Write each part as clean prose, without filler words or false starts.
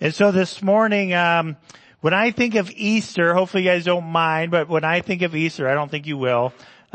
And so this morning, when I think of Easter, hopefully you guys don't mind, but when I think of Easter, I don't think you will,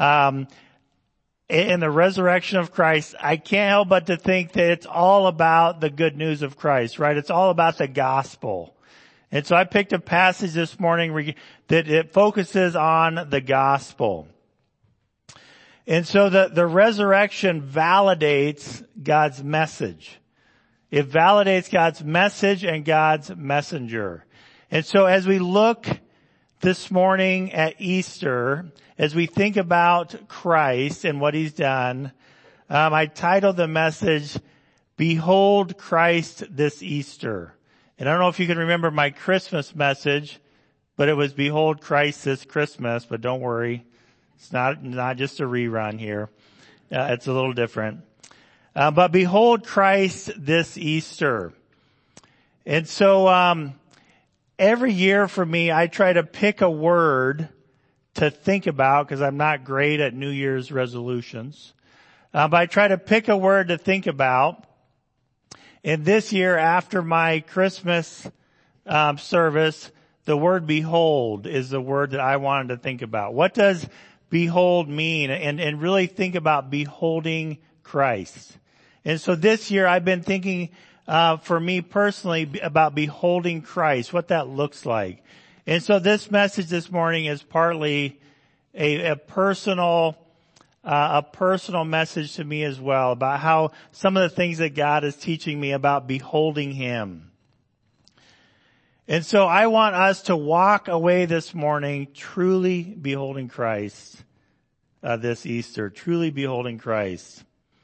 in the resurrection of Christ, I can't help but to think that it's all about the good news of Christ, right? It's all about the gospel. And so I picked a passage this morning that it focuses on the gospel. And so the resurrection validates God's message. It validates God's message and God's messenger. And so as we look this morning at Easter, as we think about Christ and what He's done, I titled the message, Behold Christ This Easter. And I don't know if you can remember my Christmas message, but it was Behold Christ This Christmas, but don't worry. It's not just a rerun here. It's a little different. But behold Christ this Easter. And so, every year for me, I try to pick a word to think about because I'm not great at New Year's resolutions. But I try to pick a word to think about. And this year, after my Christmas service, the word behold is the word that I wanted to think about. What does behold mean? And really think about beholding Christ. And so this year I've been thinking, for me personally, about beholding Christ, what that looks like. And so this message this morning is partly a personal message to me as well about how some of the things that God is teaching me about beholding Him. And so I want us to walk away this morning truly beholding Christ, this Easter, truly beholding Christ.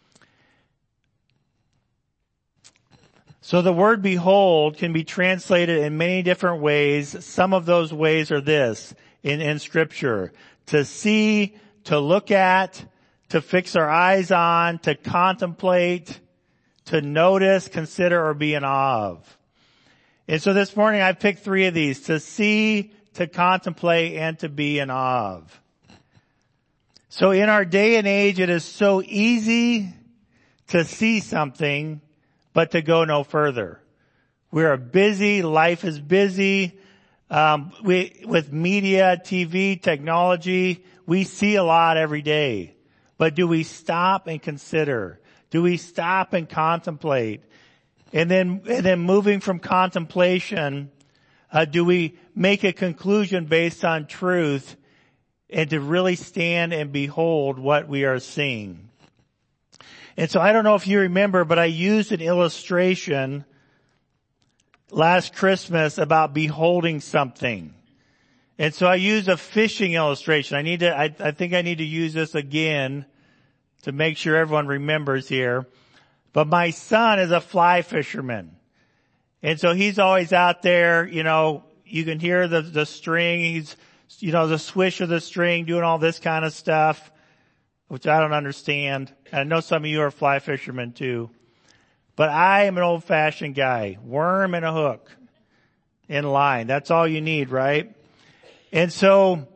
So the word behold can be translated in many different ways. Some of those ways are this in Scripture: to see, to look at, to fix our eyes on, to contemplate, to notice, consider, or be in awe of. And so this morning I picked three of these: to see, to contemplate, and to be in awe of. So in our day and age, it is so easy to see something, but to go no further. We are busy. Life is busy. With media, TV, technology, we see a lot every day. But do we stop and consider? Do we stop and contemplate? And then moving from contemplation, do we make a conclusion based on truth and to really stand and behold what we are seeing? And so I don't know if you remember, but I used an illustration last Christmas about beholding something. And so I used a fishing illustration. I think I need to use this again to make sure everyone remembers here. But my son is a fly fisherman. And so he's always out there, you can hear the string. He's, the swish of the string, doing all this kind of stuff, which I don't understand. And I know some of you are fly fishermen too. But I am an old-fashioned guy. Worm and a hook in line. That's all you need, right? And so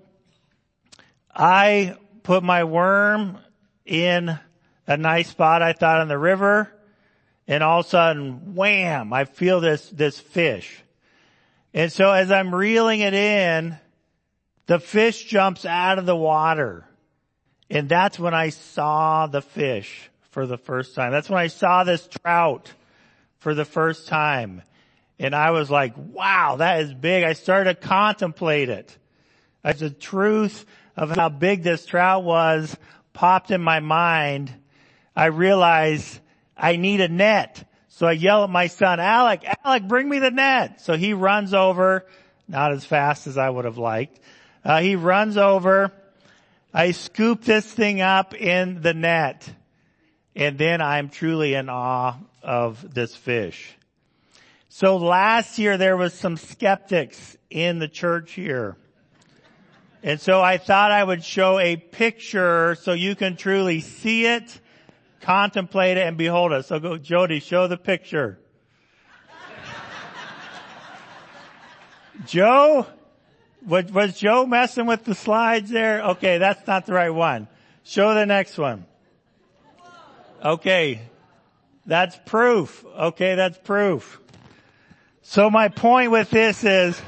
I put my worm in a nice spot I thought on the river, and all of a sudden, wham, I feel this fish. And so as I'm reeling it in, the fish jumps out of the water. And that's when I saw the fish for the first time. That's when I saw this trout for the first time. And I was like, wow, that is big. I started to contemplate it. As the truth of how big this trout was popped in my mind, I realized I need a net. So I yell at my son, Alec, bring me the net. So he runs over, not as fast as I would have liked. He runs over. I scoop this thing up in the net. And then I'm truly in awe of this fish. So last year there was some skeptics in the church here. And so I thought I would show a picture so you can truly see it, contemplate it, and behold it. So go, Jody, show the picture. Joe? Was Joe messing with the slides there? Okay, that's not the right one. Show the next one. Okay. That's proof. Okay, that's proof. So my point with this is,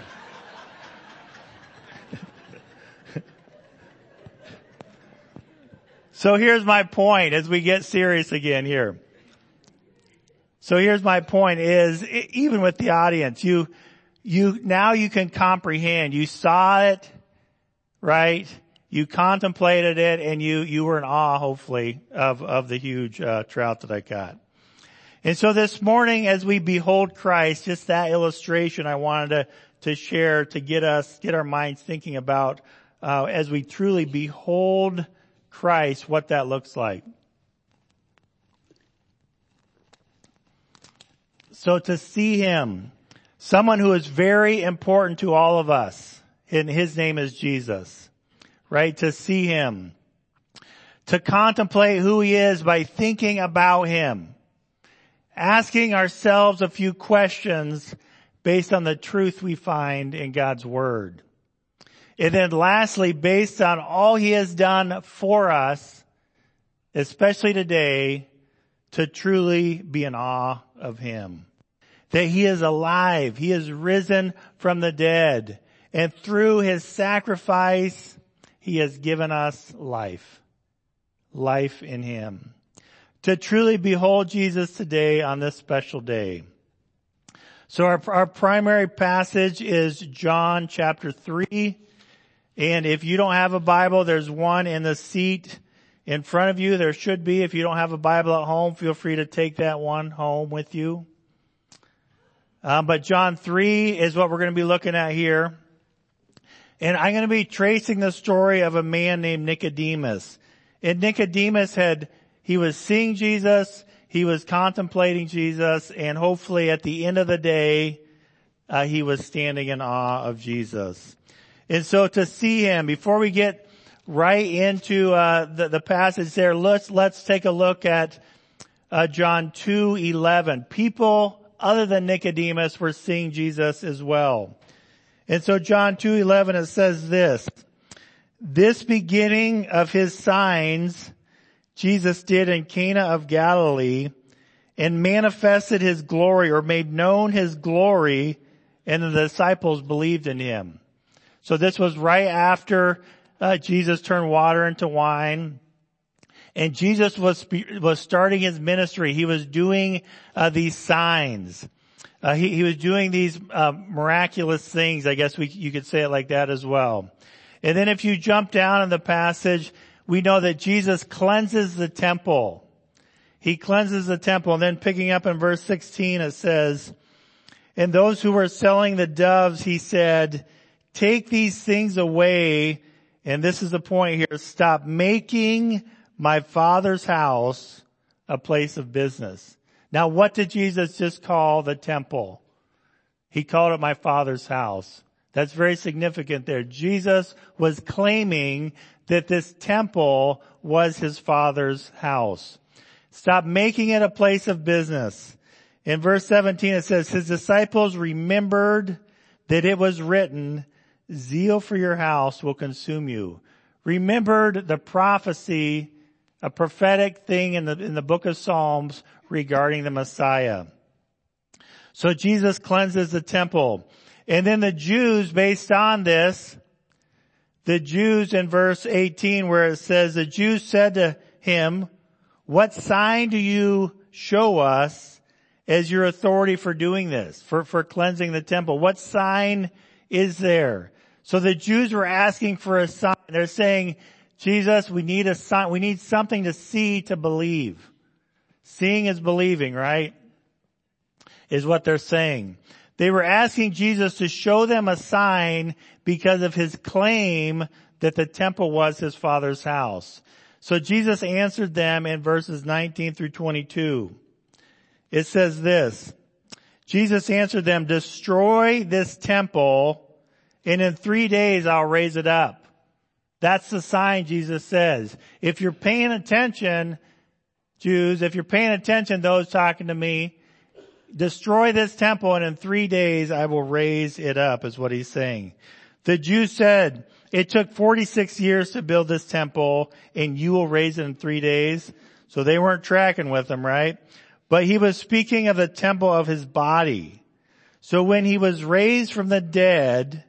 so here's my point as we get serious again here. So here's my point is, even with the audience, now you can comprehend. You saw it, right? You contemplated it, and you were in awe, hopefully, of the huge trout that I caught. And so this morning, as we behold Christ, just that illustration I wanted to share to get our minds thinking about, as we truly behold Christ, what that looks like. So to see Him, someone who is very important to all of us, and His name is Jesus, right? To see Him. To contemplate who He is by thinking about Him. Asking ourselves a few questions based on the truth we find in God's Word. And then lastly, based on all He has done for us, especially today, to truly be in awe of Him. That He is alive. He is risen from the dead. And through His sacrifice, He has given us life. Life in Him. To truly behold Jesus today on this special day. So our primary passage is John chapter 3. And if you don't have a Bible, there's one in the seat in front of you. There should be. If you don't have a Bible at home, feel free to take that one home with you. But John 3 is what we're going to be looking at here. And I'm going to be tracing the story of a man named Nicodemus. And Nicodemus he was seeing Jesus, he was contemplating Jesus, and hopefully at the end of the day, he was standing in awe of Jesus. And so to see Him, before we get right into the passage there, let's take a look at John 2:11. People other than Nicodemus were seeing Jesus as well. And so John 2:11, it says this beginning of His signs Jesus did in Cana of Galilee and manifested His glory, or made known His glory, and the disciples believed in Him. So this was right after Jesus turned water into wine. And Jesus was starting His ministry. He was doing these signs. He was doing these miraculous things. I guess you could say it like that as well. And then if you jump down in the passage, we know that Jesus cleanses the temple. He cleanses the temple. And then picking up in verse 16, it says, "And those who were selling the doves, He said, 'Take these things away.'" And this is the point here. "Stop making my Father's house a place of business." Now, what did Jesus just call the temple? He called it my Father's house. That's very significant there. Jesus was claiming that this temple was His Father's house. Stop making it a place of business. In verse 17 it says, His disciples remembered that it was written, "Zeal for your house will consume you." Remembered the prophecy, a prophetic thing in the book of Psalms regarding the Messiah. So Jesus cleanses the temple. And then the Jews, based on this, the Jews in verse 18 where it says, the Jews said to Him, "What sign do you show us as your authority for doing this, for cleansing the temple? What sign is there?" So the Jews were asking for a sign. They're saying, "Jesus, we need a sign. We need something to see to believe." Seeing is believing, right? Is what they're saying. They were asking Jesus to show them a sign because of His claim that the temple was His Father's house. So Jesus answered them in verses 19 through 22. It says this, Jesus answered them, "Destroy this temple, and in 3 days I'll raise it up." That's the sign, Jesus says. If you're paying attention, Jews, if you're paying attention, those talking to me, destroy this temple and in 3 days I will raise it up, is what He's saying. The Jews said, "It took 46 years to build this temple and you will raise it in 3 days." So they weren't tracking with Him, right? But He was speaking of the temple of His body. So when he was raised from the dead,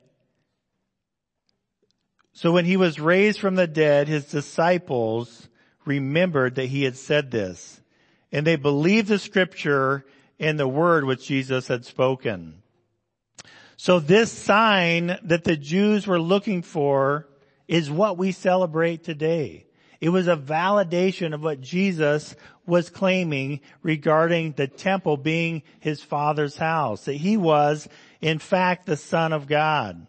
his disciples remembered that he had said this, and they believed the scripture and the word which Jesus had spoken. So this sign that the Jews were looking for is what we celebrate today. It was a validation of what Jesus was claiming regarding the temple being his Father's house, that he was, in fact, the Son of God.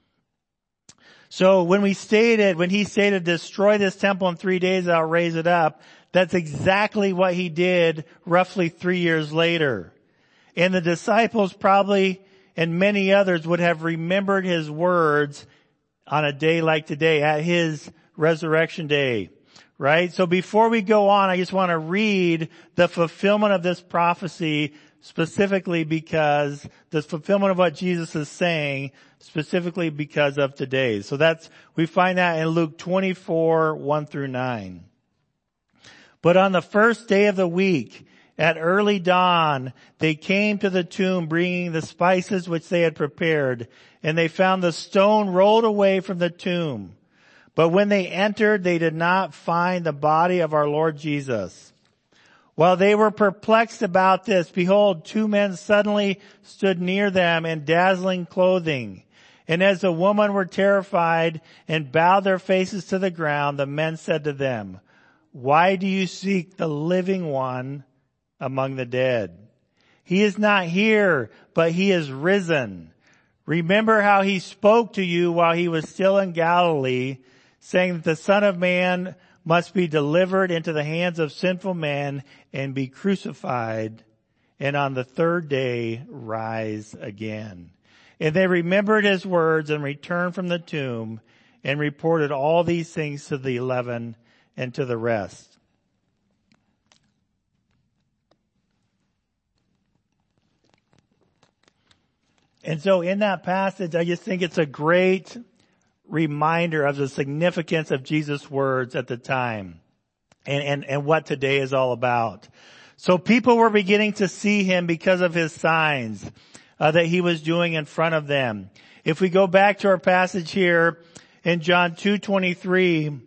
So when he stated, destroy this temple in 3 days, I'll raise it up, that's exactly what he did roughly 3 years later. And the disciples probably, and many others, would have remembered his words on a day like today, at his resurrection day. Right? So before we go on, I just want to read the fulfillment of this prophecy, specifically because the fulfillment of what Jesus is saying, specifically because of today. So we find that in Luke 24, 1 through 9. But on the first day of the week, at early dawn, they came to the tomb bringing the spices which they had prepared, and they found the stone rolled away from the tomb. But when they entered, they did not find the body of our Lord Jesus. While they were perplexed about this, behold, 2 men suddenly stood near them in dazzling clothing. And as the women were terrified and bowed their faces to the ground, the men said to them, why do you seek the living one among the dead? He is not here, but he is risen. Remember how he spoke to you while he was still in Galilee, saying that the Son of Man must be delivered into the hands of sinful men and be crucified, and on the third day rise again. And they remembered his words and returned from the tomb and reported all these things to the 11 and to the rest. And so in that passage, I just think it's a great reminder of the significance of Jesus' words at the time and what today is all about. So people were beginning to see him because of his signs that he was doing in front of them. If we go back to our passage here in John 2:23,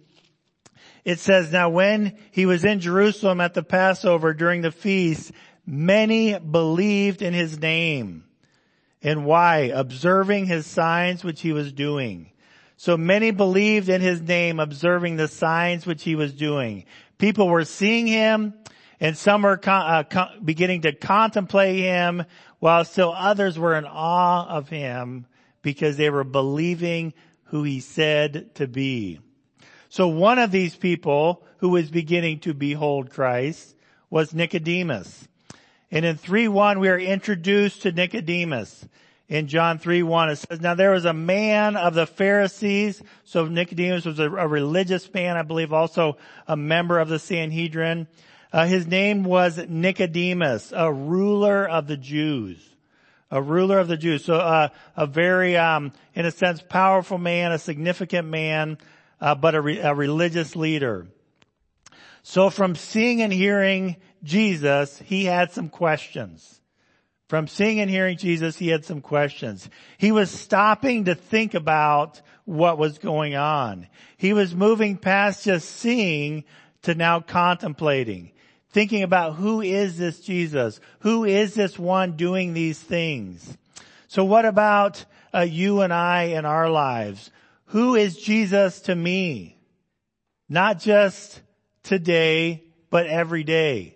it says, now when he was in Jerusalem at the Passover during the feast, many believed in his name. And why? Observing his signs which he was doing. So many believed in his name, observing the signs which he was doing. People were seeing him, and some were beginning to contemplate him, while still others were in awe of him because they were believing who he said to be. So one of these people who was beginning to behold Christ was Nicodemus. And in 3:1 we are introduced to Nicodemus. In John 3:1 it says, now there was a man of the Pharisees. So Nicodemus was a religious man, I believe also a member of the Sanhedrin. His name was Nicodemus, a ruler of the Jews. A ruler of the Jews. So a very, in a sense, powerful man, a significant man, but a religious leader. So from seeing and hearing Jesus, he had some questions. From seeing and hearing Jesus, he had some questions. He was stopping to think about what was going on. He was moving past just seeing to now contemplating, thinking about who is this Jesus? Who is this one doing these things? So what about you and I in our lives? Who is Jesus to me? Not just today, but every day.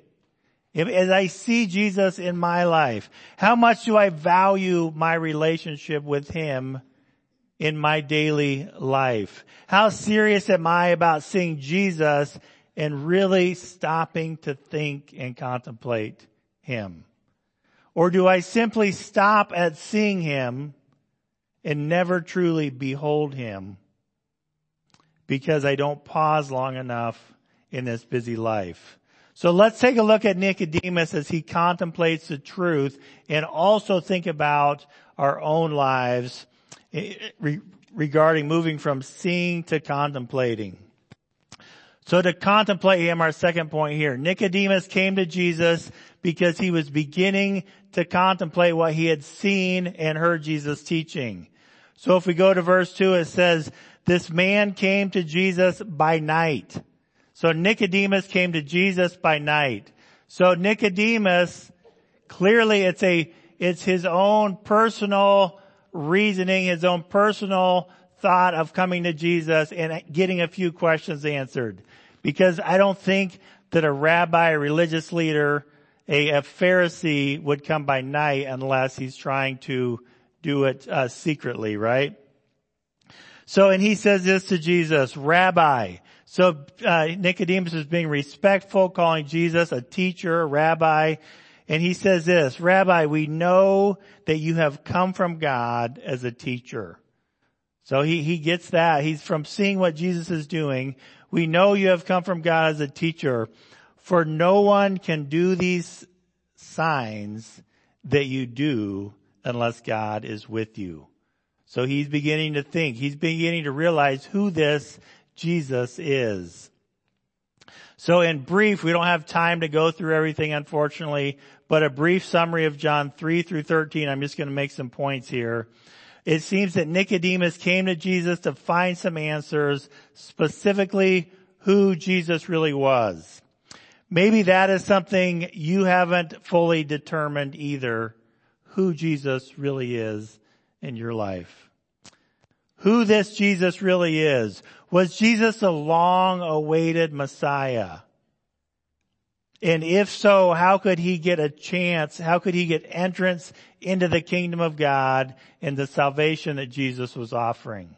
As I see Jesus in my life, how much do I value my relationship with him in my daily life? How serious am I about seeing Jesus and really stopping to think and contemplate him? Or do I simply stop at seeing him and never truly behold him because I don't pause long enough in this busy life? So let's take a look at Nicodemus as he contemplates the truth and also think about our own lives regarding moving from seeing to contemplating. So to contemplate him, our second point here, Nicodemus came to Jesus because he was beginning to contemplate what he had seen and heard Jesus teaching. So if we go to verse 2, it says, this man came to Jesus by night. So Nicodemus came to Jesus by night. So Nicodemus, clearly it's his own personal reasoning, his own personal thought of coming to Jesus and getting a few questions answered. Because I don't think that a rabbi, a religious leader, a Pharisee would come by night unless he's trying to do it secretly, right? So, and he says this to Jesus, Rabbi. So Nicodemus is being respectful, calling Jesus a teacher, a rabbi. And he says this, Rabbi, we know that you have come from God as a teacher. So he gets that. He's from seeing what Jesus is doing. We know you have come from God as a teacher. For no one can do these signs that you do unless God is with you. So he's beginning to think. He's beginning to realize who this Jesus is. So in brief, we don't have time to go through everything, unfortunately, but a brief summary of John 3 through 13. I'm just going to make some points here. It seems that Nicodemus came to Jesus to find some answers, specifically who Jesus really was. Maybe that is something you haven't fully determined either, who Jesus really is in your life. Who this Jesus really is. Was Jesus a long-awaited Messiah? And if so, how could he get a chance? How could he get entrance into the kingdom of God and the salvation that Jesus was offering?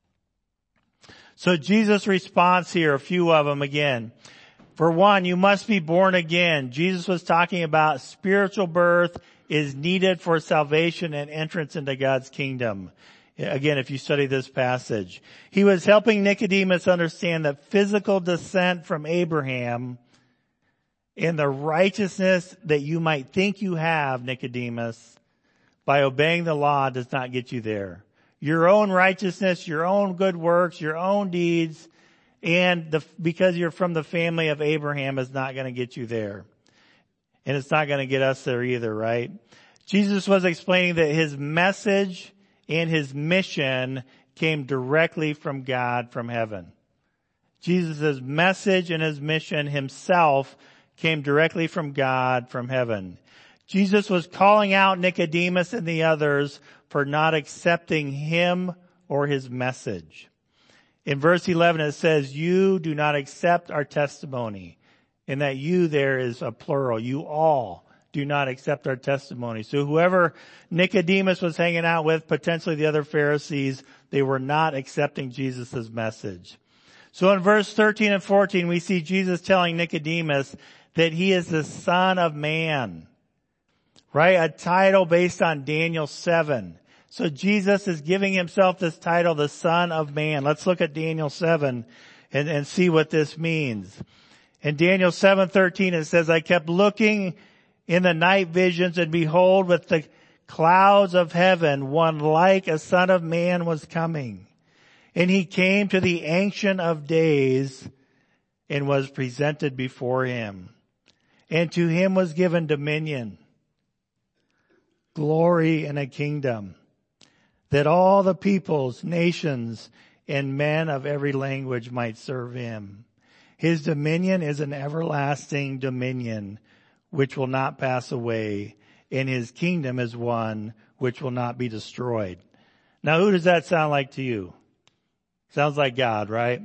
So Jesus' response here, a few of them again. For one, you must be born again. Jesus was talking about spiritual birth is needed for salvation and entrance into God's kingdom. Again, if you study this passage, he was helping Nicodemus understand that physical descent from Abraham and the righteousness that you might think you have, Nicodemus, by obeying the law does not get you there. Your own righteousness, your own good works, your own deeds, and because you're from the family of Abraham is not going to get you there. And it's not going to get us there either, right? Jesus was explaining that his message and his mission came directly from God, from heaven. Jesus' message and his mission himself came directly from God, from heaven. Jesus was calling out Nicodemus and the others for not accepting him or his message. In verse 11 it says, you do not accept our testimony. And that you there is a plural. You all do not accept our testimony. So whoever Nicodemus was hanging out with, potentially the other Pharisees, they were not accepting Jesus' message. So in verse 13 and 14 we see Jesus telling Nicodemus that he is the Son of Man. Right? A title based on Daniel 7. So Jesus is giving himself this title, the Son of Man. Let's look at Daniel 7 and see what this means. In Daniel 7:13 it says, I kept looking in the night visions, and behold, with the clouds of heaven, one like a Son of Man was coming. And he came to the Ancient of Days and was presented before him. And to him was given dominion, glory, and a kingdom, that all the peoples, nations, and men of every language might serve him. His dominion is an everlasting dominion which will not pass away, and his kingdom is one which will not be destroyed. Now, who does that sound like to you? Sounds like God, right?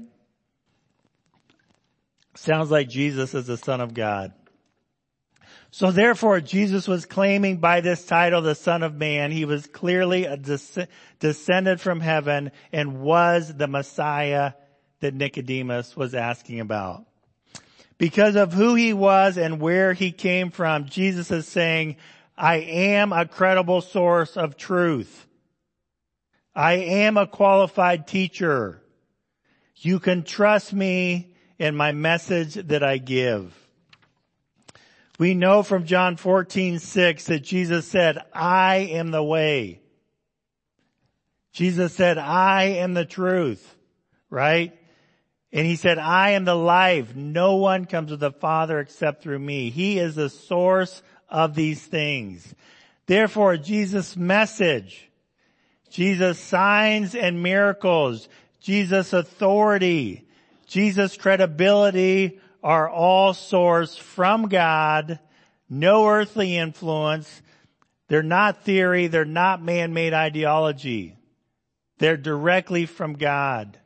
Sounds like Jesus is the Son of God. So therefore, Jesus was claiming by this title, the Son of Man. He was clearly a descendant from heaven and was the Messiah that Nicodemus was asking about. Because of who he was and where he came from, Jesus is saying, I am a credible source of truth. I am a qualified teacher. You can trust me in my message that I give. We know from John 14:6 that Jesus said, I am the way. Jesus said, I am the truth, right? And he said, I am the life. No one comes to the Father except through me. He is the source of these things. Therefore, Jesus' message, Jesus' signs and miracles, Jesus' authority, Jesus' credibility are all sourced from God, no earthly influence. They're not theory. They're not man-made ideology. They're directly from God.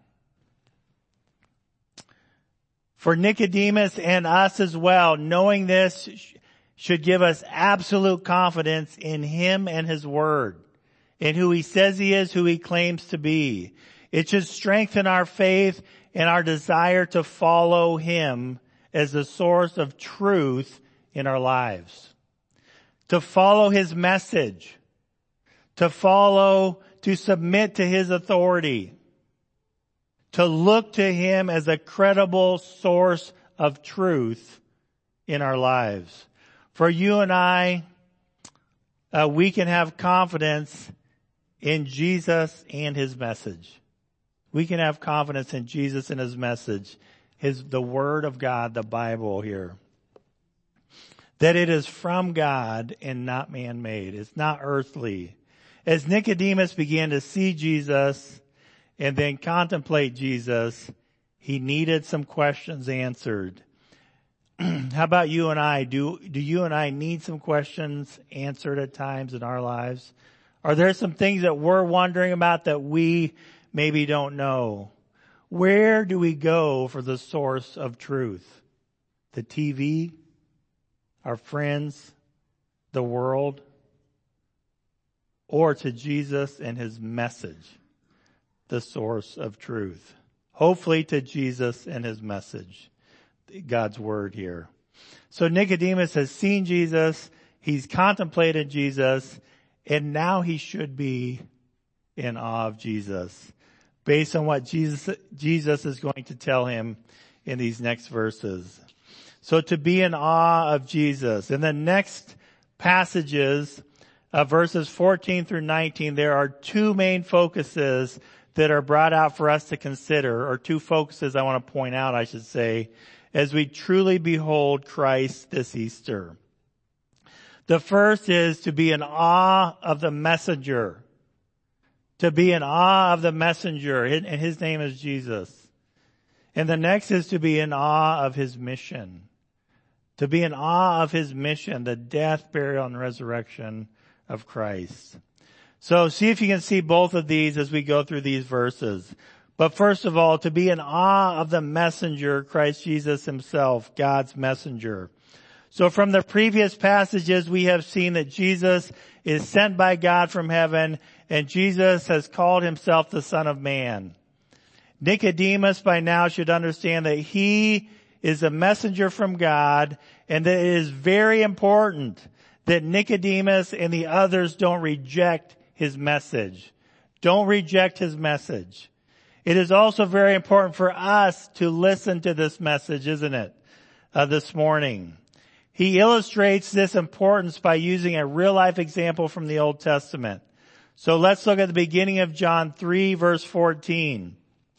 For Nicodemus and us as well, knowing this should give us absolute confidence in him and his word, in who he says he is, who he claims to be. It should strengthen our faith and our desire to follow him as the source of truth in our lives. To follow his message. To submit to his authority. To look to him as a credible source of truth in our lives. For you and I, we can have confidence in Jesus and his message. We can have confidence in Jesus and his message, the word of God, the Bible here. That it is from God and not man-made. It's not earthly. As Nicodemus began to see Jesus and then contemplate Jesus, he needed some questions answered. How about you and I? Do you and I need some questions answered at times in our lives? Are there some things that we're wondering about that we maybe don't know? Where do we go for the source of truth? The TV? Our friends? The world? Or to Jesus and his message? The source of truth. Hopefully to Jesus and his message. God's word here. So Nicodemus has seen Jesus. He's contemplated Jesus. And now he should be in awe of Jesus. Based on what Jesus is going to tell him in these next verses. So to be in awe of Jesus. In the next passages, verses 14 through 19, there are two main focuses that are brought out for us to consider, or two focuses I want to point out, I should say, as we truly behold Christ this Easter. The first is to be in awe of the messenger. To be in awe of the messenger, and his name is Jesus. And the next is to be in awe of his mission. To be in awe of his mission, the death, burial, and resurrection of Christ. So see if you can see both of these as we go through these verses. But first of all, to be in awe of the messenger, Christ Jesus himself, God's messenger. So from the previous passages, we have seen that Jesus is sent by God from heaven, and Jesus has called himself the Son of Man. Nicodemus by now should understand that he is a messenger from God, and that it is very important that Nicodemus and the others don't reject his message. Don't reject his message. It is also very important for us to listen to this message, isn't it? This morning. He illustrates this importance by using a real life example from the Old Testament. So let's look at the beginning of John 3 verse 14.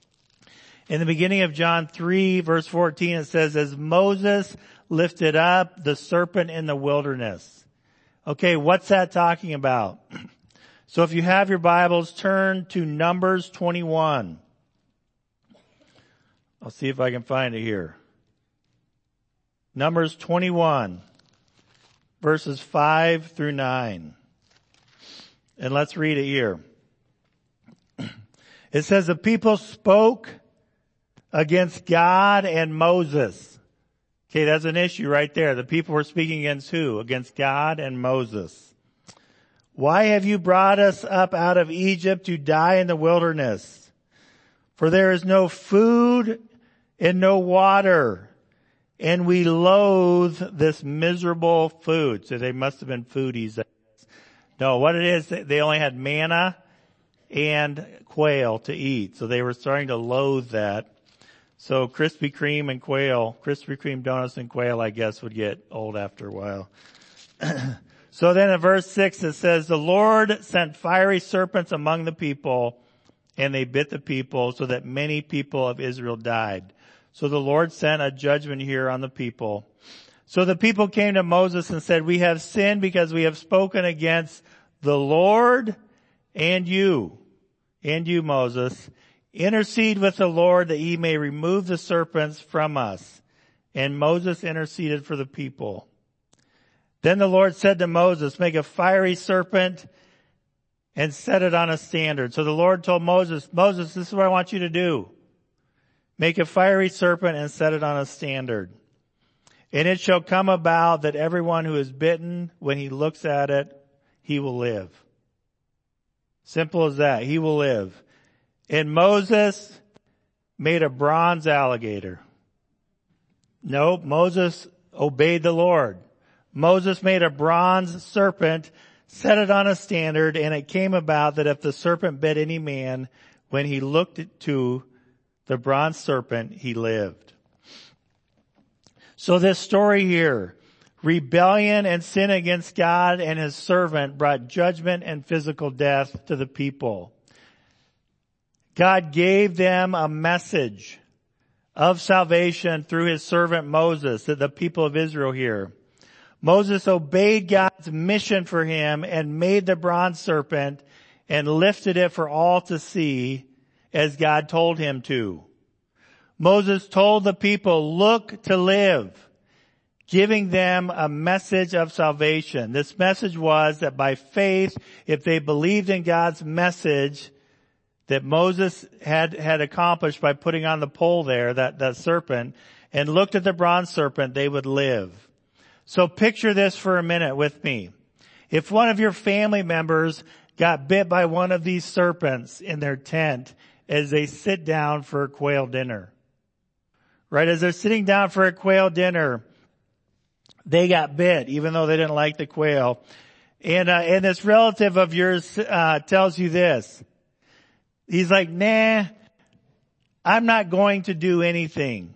In the beginning of John 3 verse 14 it says, as Moses lifted up the serpent in the wilderness. Okay, what's that talking about? So if you have your Bibles, turn to Numbers 21. I'll see if I can find it here. Numbers 21, verses 5 through 9. And let's read it here. It says, the people spoke against God and Moses. Okay, that's an issue right there. The people were speaking against who? Against God and Moses. Why have you brought us up out of Egypt to die in the wilderness? For there is no food and no water, and we loathe this miserable food. So they must have been foodies. No, what it is, they only had manna and quail to eat. So they were starting to loathe that. So Krispy Kreme donuts and quail, I guess, would get old after a while. So then in verse 6 it says, the Lord sent fiery serpents among the people, and they bit the people so that many people of Israel died. So the Lord sent a judgment here on the people. So the people came to Moses and said, we have sinned because we have spoken against the Lord and you, Moses. Intercede with the Lord that he may remove the serpents from us. And Moses interceded for the people. Then the Lord said to Moses, make a fiery serpent and set it on a standard. So the Lord told Moses, this is what I want you to do. Make a fiery serpent and set it on a standard. And it shall come about that everyone who is bitten, when he looks at it, he will live. Simple as that. He will live. And Moses made a bronze alligator. No, Moses obeyed the Lord. Moses made a bronze serpent, set it on a standard, and it came about that if the serpent bit any man, when he looked to the bronze serpent, he lived. So this story here, rebellion and sin against God and his servant brought judgment and physical death to the people. God gave them a message of salvation through his servant Moses, to the people of Israel here. Moses obeyed God's mission for him and made the bronze serpent and lifted it for all to see as God told him to. Moses told the people, look to live, giving them a message of salvation. This message was that by faith, if they believed in God's message that Moses had accomplished by putting on the pole there, that serpent, and looked at the bronze serpent, they would live. So picture this for a minute with me. If one of your family members got bit by one of these serpents in their tent as they sit down for a quail dinner, right? As they're sitting down for a quail dinner, they got bit, even though they didn't like the quail. And this relative of yours tells you this. He's like, nah, I'm not going to do anything.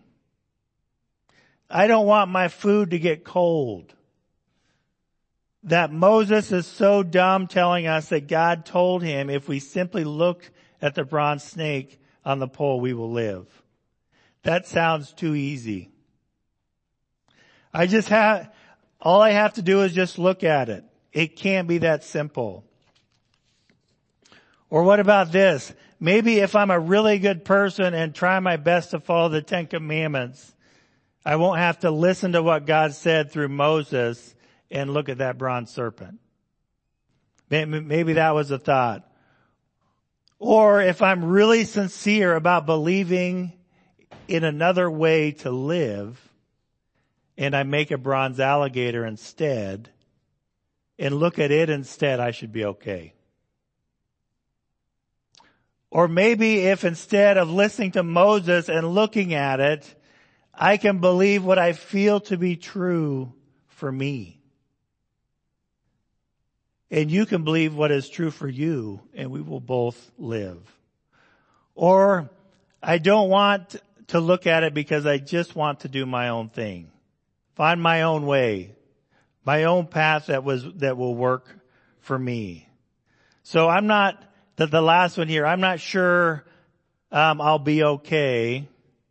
I don't want my food to get cold. That Moses is so dumb telling us that God told him if we simply look at the bronze snake on the pole, we will live. That sounds too easy. All I have to do is just look at it. It can't be that simple. Or what about this? Maybe if I'm a really good person and try my best to follow the Ten Commandments, I won't have to listen to what God said through Moses and look at that bronze serpent. Maybe that was a thought. Or if I'm really sincere about believing in another way to live, and I make a bronze alligator instead, and look at it instead, I should be okay. Or maybe if instead of listening to Moses and looking at it, I can believe what I feel to be true for me. And you can believe what is true for you, and we will both live. Or I don't want to look at it because I just want to do my own thing. Find my own way, my own path that will work for me. So I'm not, the last one here, I'm not sure I'll be okay.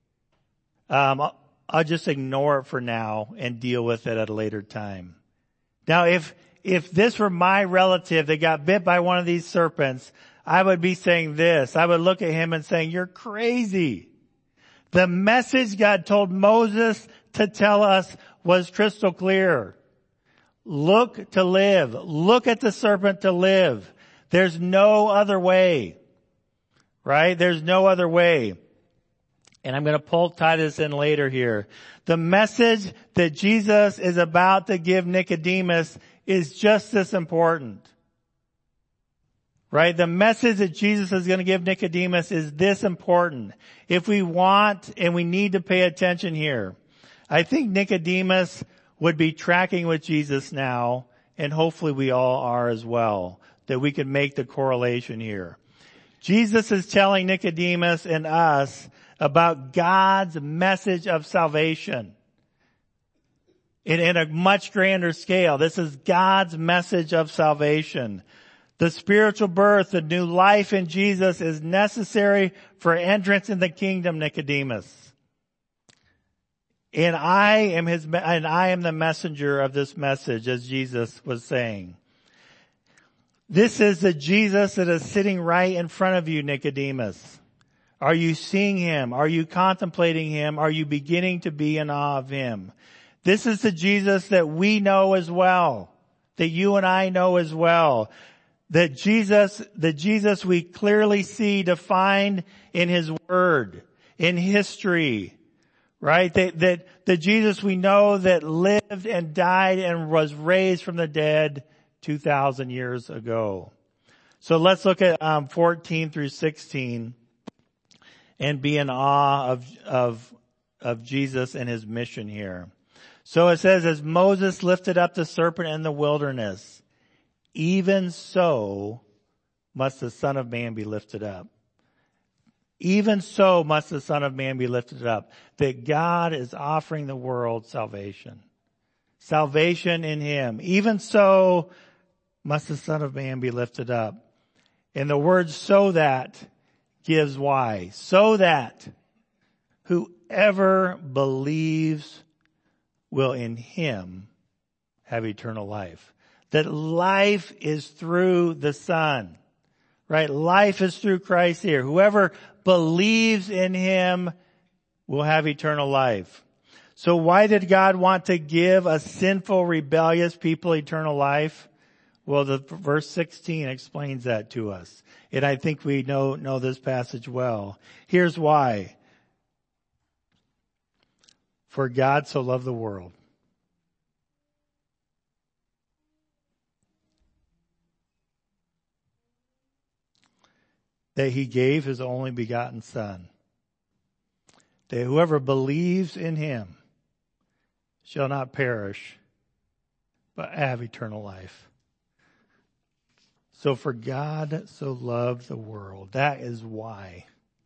I'll just ignore it for now and deal with it at a later time. Now if this were my relative that got bit by one of these serpents, I would be saying this. I would look at him and saying, you're crazy. The message God told Moses to tell us was crystal clear. Look to live. Look at the serpent to live. There's no other way. Right? There's no other way. And I'm going to tie this in later here. The message that Jesus is about to give Nicodemus is just as important. Right? The message that Jesus is going to give Nicodemus is this important. If we want and we need to pay attention here, I think Nicodemus would be tracking with Jesus now, and hopefully we all are as well, that we can make the correlation here. Jesus is telling Nicodemus and us about God's message of salvation in a much grander scale. This is God's message of salvation. The spiritual birth, the new life in Jesus is necessary for entrance in the kingdom, Nicodemus. And I am the messenger of this message, as Jesus was saying. This is the Jesus that is sitting right in front of you, Nicodemus. Are you seeing him? Are you contemplating him? Are you beginning to be in awe of him? This is the Jesus that we know as well, that you and I know as well. The Jesus we clearly see defined in his word, in history, right? The Jesus we know that lived and died and was raised from the dead 2,000 years ago. So let's look at 14 through 16 and be in awe of Jesus and his mission here. So it says, as Moses lifted up the serpent in the wilderness, even so must the Son of Man be lifted up. Even so must the Son of Man be lifted up. That God is offering the world salvation. Salvation in him. Even so must the Son of Man be lifted up. And the word so that gives why. So that whoever believes will in him have eternal life. That life is through the Son. Right? Life is through Christ here. Whoever believes in him will have eternal life. So why did God want to give a sinful, rebellious people eternal life? Well, the verse 16 explains that to us. And I think we know this passage well. Here's why. For God so loved the world. That he gave his only begotten Son. That whoever believes in him shall not perish, but have eternal life. So for God so loved the world. That is why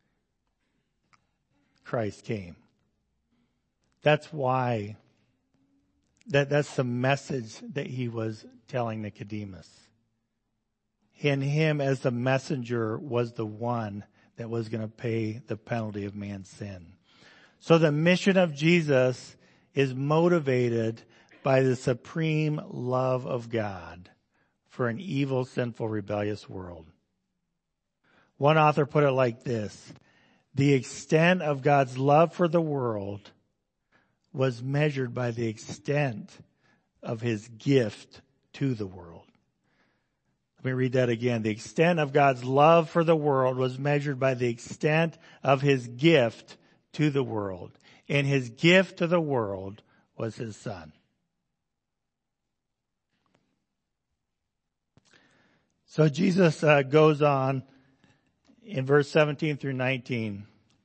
Christ came. That's why. That's the message that he was telling Nicodemus. And him as the messenger was the one that was going to pay the penalty of man's sin. So the mission of Jesus is motivated by the supreme love of God for an evil, sinful, rebellious world. One author put it like this: the extent of God's love for the world was measured by the extent of his gift to the world. Let me read that again. The extent of God's love for the world was measured by the extent of his gift to the world. And his gift to the world was his Son. So Jesus goes on in verse 17 through 19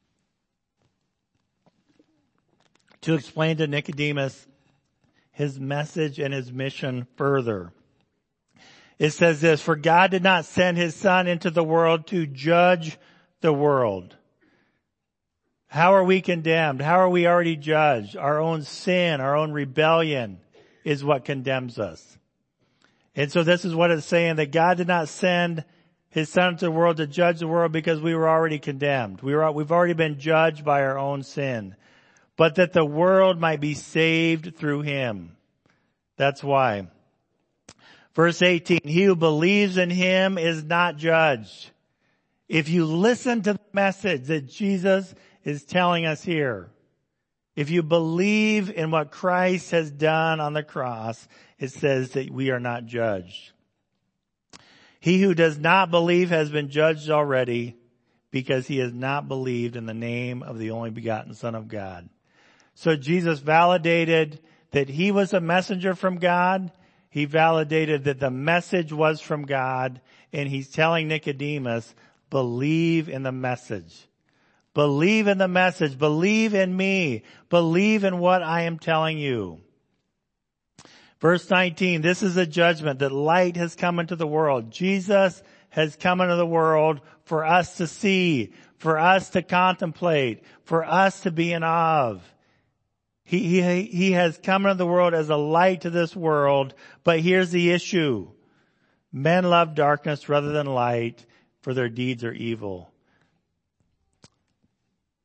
to explain to Nicodemus his message and his mission further. It says this: for God did not send his Son into the world to judge the world. How are we condemned? How are we already judged? Our own sin, our own rebellion is what condemns us. And so this is what it's saying, that God did not send his Son into the world to judge the world because we were already condemned. We've already been judged by our own sin. But that the world might be saved through him. That's why. Verse 18, he who believes in him is not judged. If you listen to the message that Jesus is telling us here, if you believe in what Christ has done on the cross, it says that we are not judged. He who does not believe has been judged already because he has not believed in the name of the only begotten Son of God. So Jesus validated that he was a messenger from God. He validated that the message was from God. And he's telling Nicodemus, believe in the message. Believe in the message. Believe in me. Believe in what I am telling you. Verse 19, this is a judgment that light has come into the world. Jesus has come into the world for us to see, for us to contemplate, for us to be in awe of. He has come into the world as a light to this world, but here's the issue. Men love darkness rather than light, for their deeds are evil.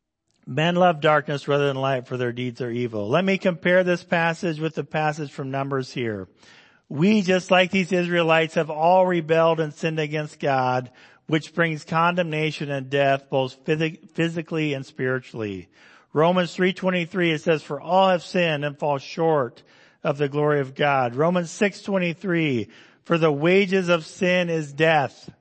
Men love darkness rather than light, for their deeds are evil. Let me compare this passage with the passage from Numbers here. We, just like these Israelites, have all rebelled and sinned against God, which brings condemnation and death, both physically and spiritually. Romans 3:23, it says, for all have sinned and fall short of the glory of God. Romans 6:23, for the wages of sin is death.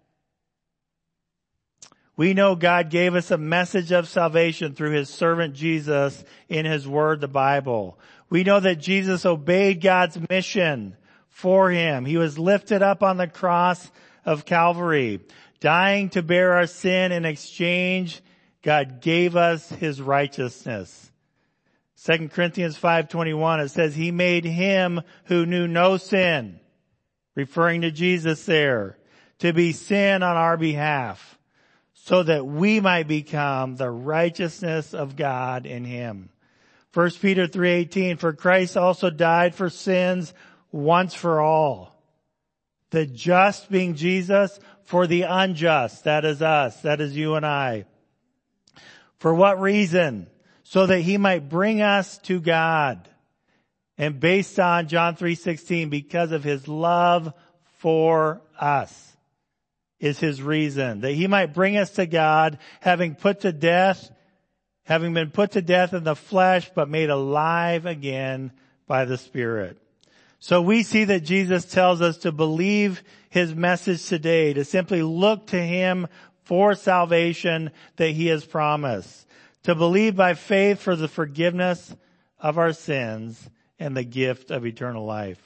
We know God gave us a message of salvation through his servant Jesus in his word, the Bible. We know that Jesus obeyed God's mission for him. He was lifted up on the cross of Calvary, dying to bear our sin. In exchange, God gave us his righteousness. 2 Corinthians 5:21, it says, he made him who knew no sin, referring to Jesus there, to be sin on our behalf, so that we might become the righteousness of God in him. 1 Peter 3:18, for Christ also died for sins once for all. The just being Jesus, for the unjust, that is us, that is you and I. For what reason? So that he might bring us to God. And based on John 3:16, because of his love for us is his reason. That he might bring us to God, having been put to death in the flesh, but made alive again by the Spirit. So we see that Jesus tells us to believe his message today, to simply look to him for salvation that he has promised, to believe by faith for the forgiveness of our sins and the gift of eternal life.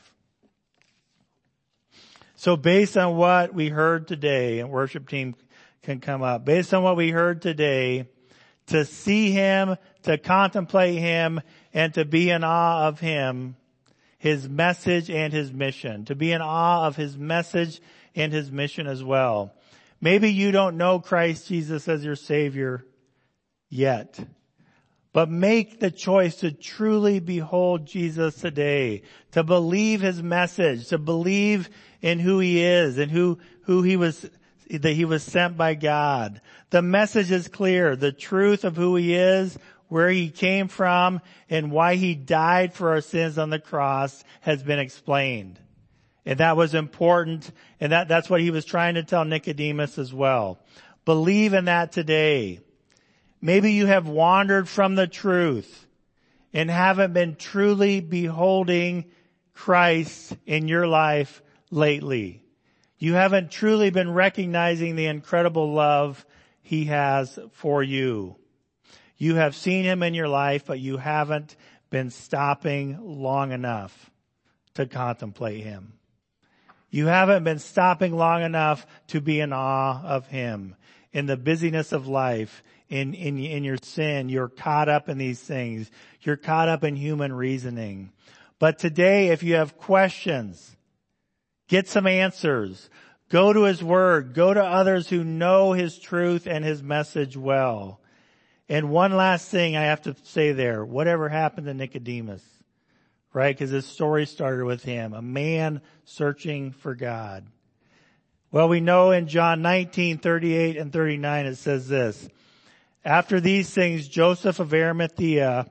So based on what we heard today, and worship team can come up, based on what we heard today, to see him, to contemplate him, and to be in awe of him, his message and his mission, to be in awe of his message and his mission as well. Maybe you don't know Christ Jesus as your Savior yet, but make the choice to truly behold Jesus today, to believe his message, to believe in who he is and who he was, that he was sent by God. The message is clear. The truth of who he is, where he came from, and why he died for our sins on the cross has been explained. And that was important, and that's what he was trying to tell Nicodemus as well. Believe in that today. Maybe you have wandered from the truth and haven't been truly beholding Christ in your life lately. You haven't truly been recognizing the incredible love he has for you. You have seen him in your life, but you haven't been stopping long enough to contemplate him. You haven't been stopping long enough to be in awe of him. In the busyness of life, in your sin, you're caught up in these things. You're caught up in human reasoning. But today, if you have questions, get some answers. Go to his word. Go to others who know his truth and his message well. And one last thing I have to say there. Whatever happened to Nicodemus? Right? Because this story started with him, a man searching for God. Well, we know in John 19:38 and 39 it says this. After these things, Joseph of Arimathea,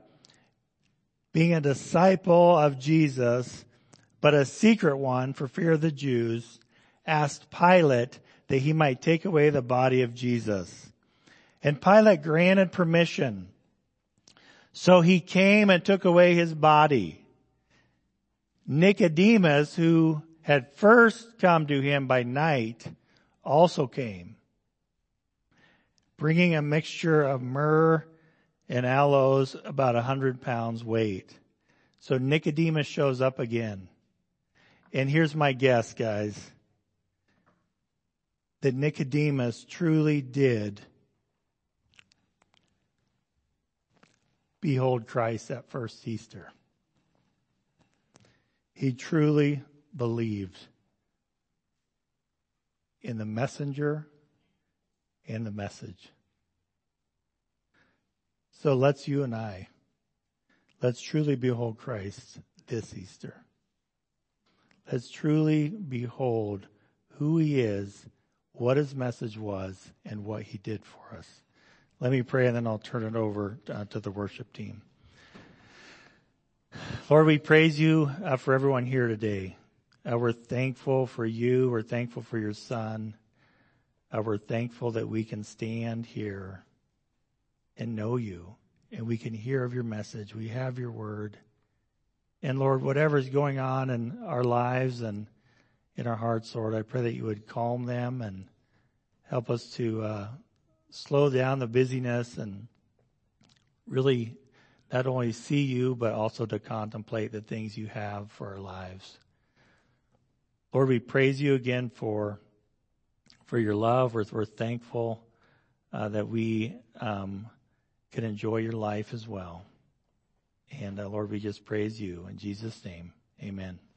being a disciple of Jesus, but a secret one for fear of the Jews, asked Pilate that he might take away the body of Jesus. And Pilate granted permission. So he came and took away his body. Nicodemus, who had first come to him by night, also came, bringing a mixture of myrrh and aloes, about 100 pounds weight. So Nicodemus shows up again. And here's my guess, guys, that Nicodemus truly did behold Christ that first Easter. He truly believed in the messenger and the message. So let's truly behold Christ this Easter. Let's truly behold who he is, what his message was, and what he did for us. Let me pray, and then I'll turn it over to the worship team. Lord, we praise you for everyone here today. We're thankful for you. We're thankful for your Son. We're thankful that we can stand here and know you, and we can hear of your message. We have your word. And Lord, whatever is going on in our lives and in our hearts, Lord, I pray that you would calm them and help us to slow down the busyness and really not only see you, but also to contemplate the things you have for our lives. Lord, we praise you again for your love. We're thankful that we can enjoy your life as well. And Lord, we just praise you in Jesus' name. Amen.